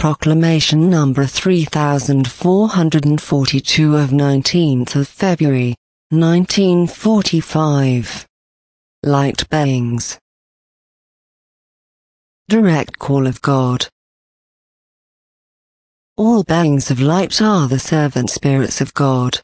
Proclamation number 3442 of 19th of February, 1945. Light Beings. Direct call of God. All beings of light are the servant spirits of God.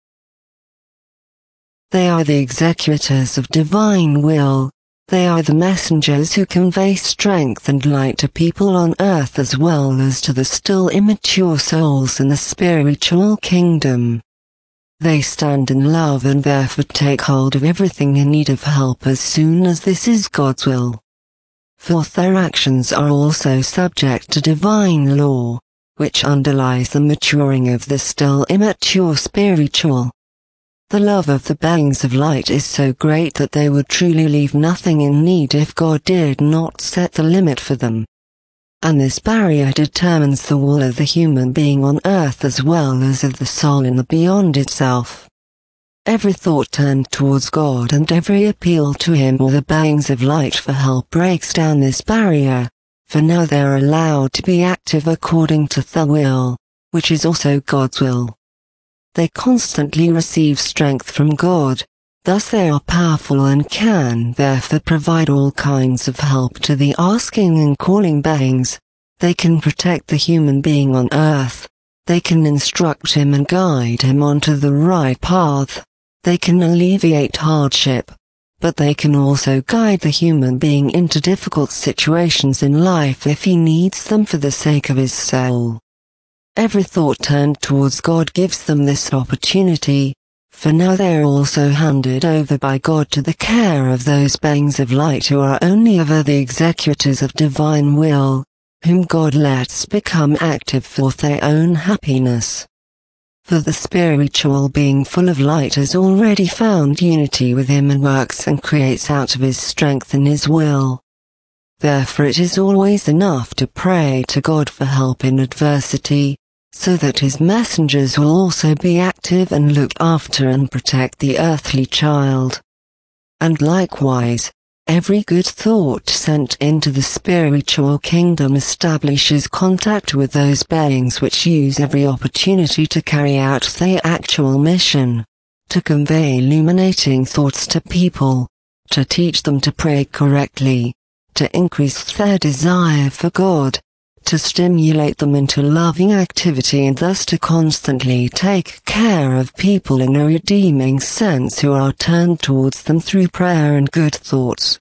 They are the executors of divine will. They are the messengers who convey strength and light to people on earth as well as to the still immature souls in the spiritual kingdom. They stand in love and therefore take hold of everything in need of help as soon as this is God's will. Fourth, their actions are also subject to divine law, which underlies the maturing of the still immature spiritual. The love of the beings of light is so great that they would truly leave nothing in need if God did not set the limit for them. And this barrier determines the will of the human being on earth as well as of the soul in the beyond itself. Every thought turned towards God and every appeal to Him or the beings of light for help breaks down this barrier, for now they are allowed to be active according to the will, which is also God's will. They constantly receive strength from God, thus they are powerful and can therefore provide all kinds of help to the asking and calling beings. They can protect the human being on earth. They can instruct him and guide him onto the right path. They can alleviate hardship, but they can also guide the human being into difficult situations in life if he needs them for the sake of his soul. Every thought turned towards God gives them this opportunity, for now they are also handed over by God to the care of those beings of light who are only ever the executors of divine will, whom God lets become active for their own happiness. For the spiritual being full of light has already found unity with Him and works and creates out of his strength and his will. Therefore it is always enough to pray to God for help in adversity, so that His messengers will also be active and look after and protect the earthly child. And likewise, every good thought sent into the spiritual kingdom establishes contact with those beings which use every opportunity to carry out their actual mission, to convey illuminating thoughts to people, to teach them to pray correctly, to increase their desire for God, to stimulate them into loving activity and thus to constantly take care of people in a redeeming sense who are turned towards them through prayer and good thoughts.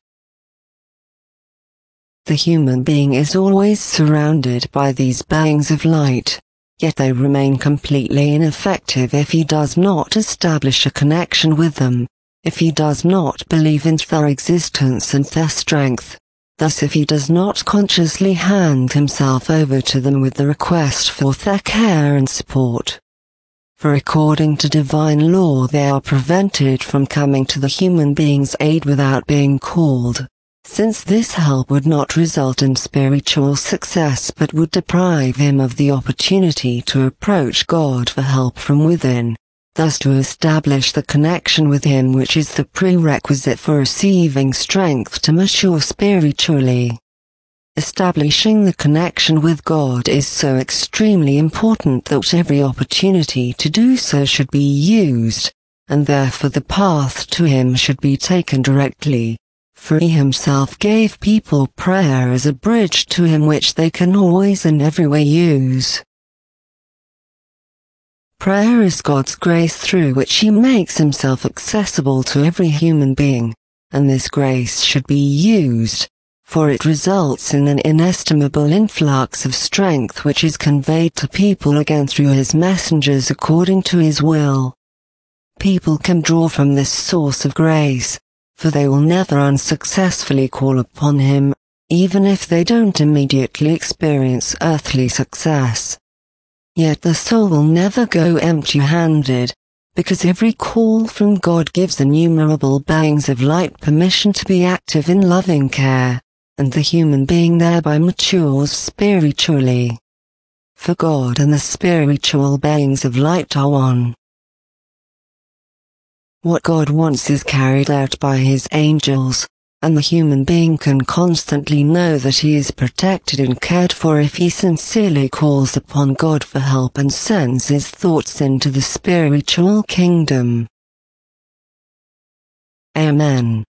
The human being is always surrounded by these beings of light, yet they remain completely ineffective if he does not establish a connection with them, if he does not believe in their existence and their strength. Thus if he does not consciously hand himself over to them with the request for their care and support. For according to divine law they are prevented from coming to the human being's aid without being called, since this help would not result in spiritual success but would deprive him of the opportunity to approach God for help from within. Thus to establish the connection with Him which is the prerequisite for receiving strength to mature spiritually. Establishing the connection with God is so extremely important that every opportunity to do so should be used, and therefore the path to Him should be taken directly, for He Himself gave people prayer as a bridge to Him which they can always in every way use. Prayer is God's grace through which He makes Himself accessible to every human being, and this grace should be used, for it results in an inestimable influx of strength which is conveyed to people again through His messengers according to His will. People can draw from this source of grace, for they will never unsuccessfully call upon Him, even if they don't immediately experience earthly success. Yet the soul will never go empty-handed, because every call from God gives innumerable beings of light permission to be active in loving care, and the human being thereby matures spiritually. For God and the spiritual beings of light are one. What God wants is carried out by His angels, and the human being can constantly know that he is protected and cared for if he sincerely calls upon God for help and sends his thoughts into the spiritual kingdom. Amen.